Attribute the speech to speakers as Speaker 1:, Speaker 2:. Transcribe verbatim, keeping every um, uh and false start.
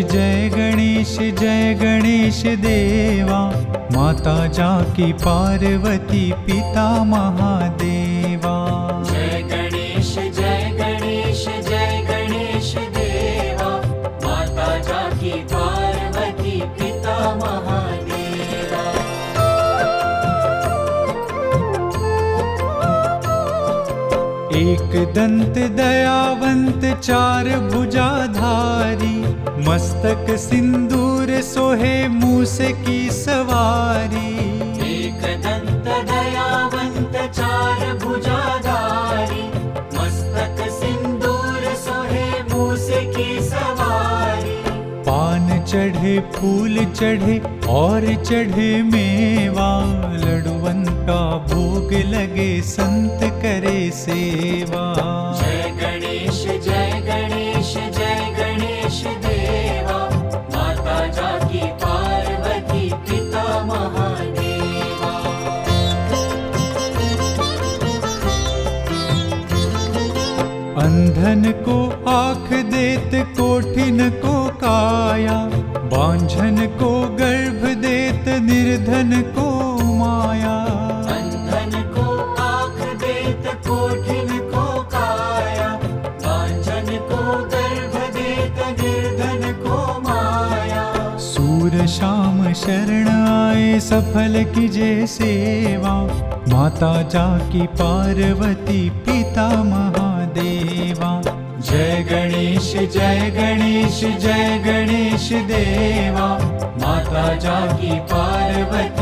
Speaker 1: जय गणेश जय गणेश देवा, माता जाकी पार्वती पिता महादेवा।
Speaker 2: जय गणेश जय गणेश जय गणेश देवा, माता जाकी पार्वती पिता महादेवा।
Speaker 1: एक दंत दयावंत चार भुजाधारी, मस्तक सिंदूर सोहे मूस की सवारी।
Speaker 2: एक दंत दयावंत चार भुजाधारी, मस्तक सिंदूर सोहे मूस की सवारी।
Speaker 1: पान चढ़े फूल चढ़े और चढ़े मेवा, लडुवन का भोग लगे संत करे सेवा।
Speaker 2: जय गणेश जय गणेश जय गणेश देवा, माता जाकी पार्वती पिता महादेवा।
Speaker 1: अंधन को आँख देत कोठिन को काया, बांझन को गर्भ देत निर्धन को माया।
Speaker 2: अंधन को आँख देत कोठिन को काया, बांझन को गर्भ देत निर्धन को माया।
Speaker 1: सूर शाम शरण आए सफल कीजे सेवा, माता जाकी पार्वती पिता महादेवा। जय गणेश जय गणेश जय गणेश देवा, माता जाकी पार्वती